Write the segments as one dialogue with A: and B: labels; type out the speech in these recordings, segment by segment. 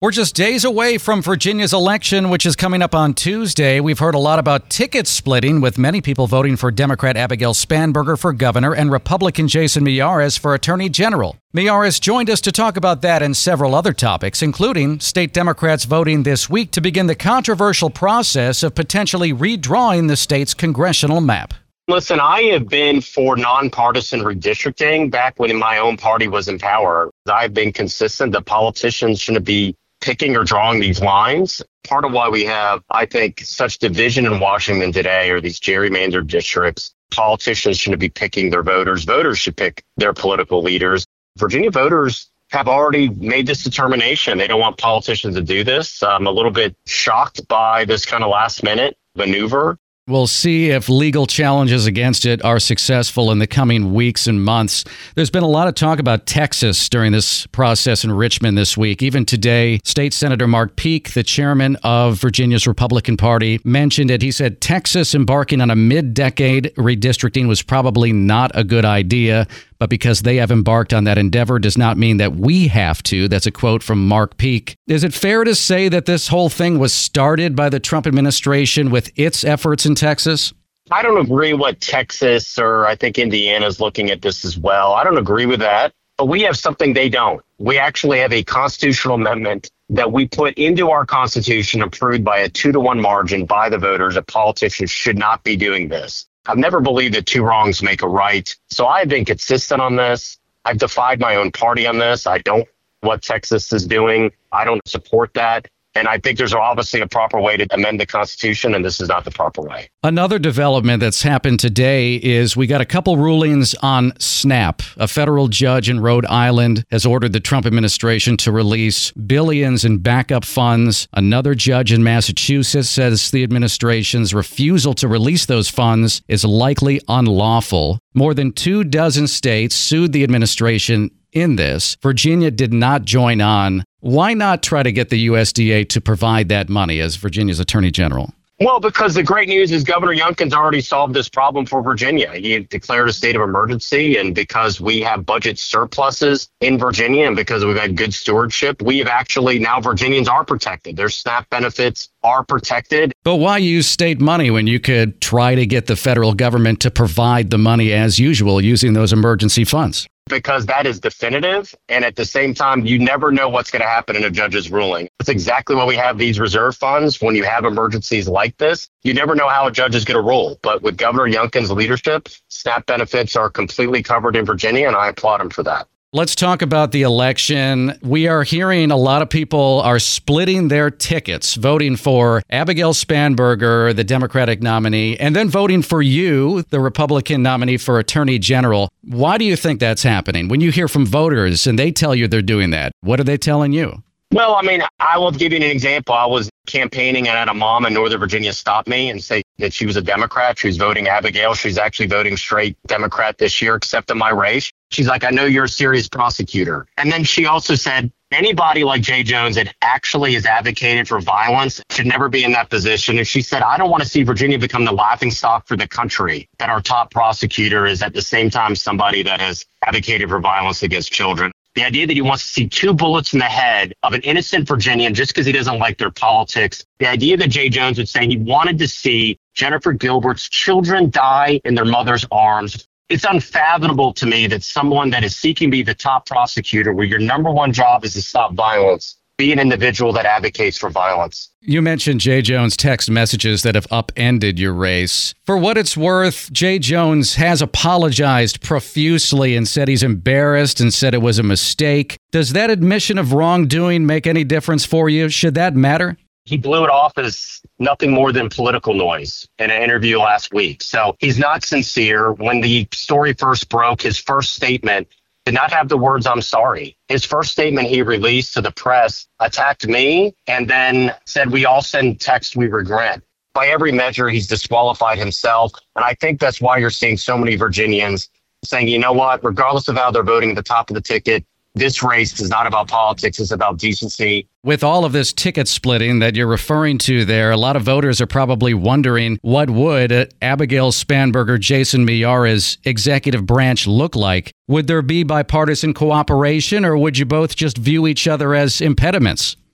A: We're just days away from Virginia's election, which is coming up on Tuesday. We've heard a lot about ticket splitting, with many people voting for Democrat Abigail Spanberger for governor and Republican Jason Miyares for attorney general. Miyares joined us to talk about that and several other topics, including state Democrats voting this week to begin the controversial process of potentially redrawing the state's congressional map.
B: Listen, I have been for nonpartisan redistricting back when my own party was in power. I've been consistent that politicians shouldn't be picking or drawing these lines. Part of why we have, I think, such division in Washington today are these gerrymandered districts. Politicians shouldn't be picking their voters. Voters should pick their political leaders. Virginia voters have already made this determination. They don't want politicians to do this. I'm a little bit shocked by this kind of last minute maneuver.
A: We'll see if legal challenges against it are successful in the coming weeks and months. There's been a lot of talk about Texas during this process in Richmond this week. Even today, State Senator Mark Peake, the chairman of Virginia's Republican Party, mentioned it. He said Texas embarking on a mid-decade redistricting was probably not a good idea, but because they have embarked on that endeavor does not mean that we have to. That's a quote from Mark Peake. Is it fair to say that this whole thing was started by the Trump administration with its efforts in Texas?
B: I don't agree what Texas or I think Indiana is looking at this as well. I don't agree with that, but we have something they don't. We actually have a constitutional amendment that we put into our Constitution approved by a 2-to-1 margin by the voters that politicians should not be doing this. I've never believed that two wrongs make a right. So I've been consistent on this. I've defied my own party on this. I don't what Texas is doing. I don't support that. And I think there's obviously a proper way to amend the Constitution, and this is not the proper way.
A: Another development that's happened today is we got a couple rulings on SNAP. A federal judge in Rhode Island has ordered the Trump administration to release billions in backup funds. Another judge in Massachusetts says the administration's refusal to release those funds is likely unlawful. More than 24 states sued the administration in this. Virginia did not join on. Why not try to get the USDA to provide that money as Virginia's attorney general?
B: Well, because the great news is Governor Youngkin's already solved this problem for Virginia. He declared a state of emergency, and because we have budget surpluses in Virginia and because we've had good stewardship, we have actually now Virginians are protected. Their SNAP benefits are protected.
A: But why use state money when you could try to get the federal government to provide the money as usual using those emergency funds?
B: Because that is definitive. And at the same time, you never know what's going to happen in a judge's ruling. That's exactly why we have these reserve funds. When you have emergencies like this, you never know how a judge is going to rule. But with Governor Youngkin's leadership, SNAP benefits are completely covered in Virginia, and I applaud him for that.
A: Let's talk about the election. We are hearing a lot of people are splitting their tickets, voting for Abigail Spanberger, the Democratic nominee, and then voting for you, the Republican nominee for Attorney General. Why do you think that's happening? When you hear from voters and they tell you they're doing that, what are they telling you?
B: Well, I mean, I will give you an example. I was campaigning and I had a mom in Northern Virginia stop me and say that she was a Democrat. She was voting Abigail. She's actually voting straight Democrat this year, except in my race. She's like, I know you're a serious prosecutor. And then she also said, anybody like Jay Jones that actually has advocated for violence should never be in that position. And she said, I don't want to see Virginia become the laughingstock for the country, that our top prosecutor is at the same time somebody that has advocated for violence against children. The idea that he wants to see 2 bullets in the head of an innocent Virginian just because he doesn't like their politics. The idea that Jay Jones would say he wanted to see Jennifer Gilbert's children die in their mother's arms. It's unfathomable to me that someone that is seeking to be the top prosecutor, where your number one job is to stop violence, be an individual that advocates for violence.
A: You mentioned Jay Jones' text messages that have upended your race. For what it's worth, Jay Jones has apologized profusely and said he's embarrassed and said it was a mistake. Does that admission of wrongdoing make any difference for you? Should that matter?
B: He blew it off as nothing more than political noise in an interview last week. So he's not sincere. When the story first broke, his first statement did not have the words, I'm sorry. His first statement he released to the press attacked me and then said, we all send text we regret. By every measure, he's disqualified himself. And I think that's why you're seeing so many Virginians saying, you know what, regardless of how they're voting at the top of the ticket, this race is not about politics, it's about decency.
A: With all of this ticket splitting that you're referring to there, a lot of voters are probably wondering, what would Abigail Spanberger, Jason Miyares' executive branch look like? Would there be bipartisan cooperation, or would you both just view each other as impediments?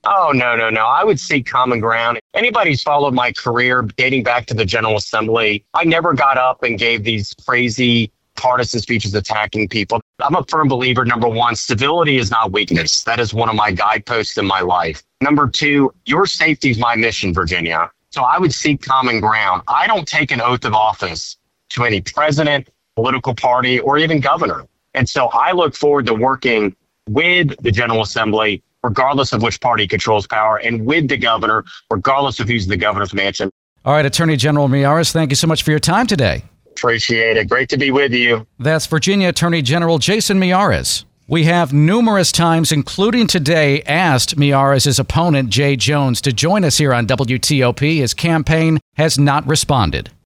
B: Oh, no, no, no. I would seek common ground. Anybody who's followed my career dating back to the General Assembly, I never got up and gave these crazy partisan speeches attacking people. I'm a firm believer, number one, civility is not weakness. That is one of my guideposts in my life. Number two, your safety is my mission, Virginia. So I would seek common ground. I don't take an oath of office to any president, political party, or even governor. And so I look forward to working with the General Assembly, regardless of which party controls power, and with the governor, regardless of who's in the governor's mansion.
A: All right, Attorney General Miyares, thank you so much for your time today.
B: Appreciate it. Great to be with you.
A: That's Virginia Attorney General Jason Miyares. We have numerous times, including today, asked Miyares' opponent, Jay Jones, to join us here on WTOP. His campaign has not responded.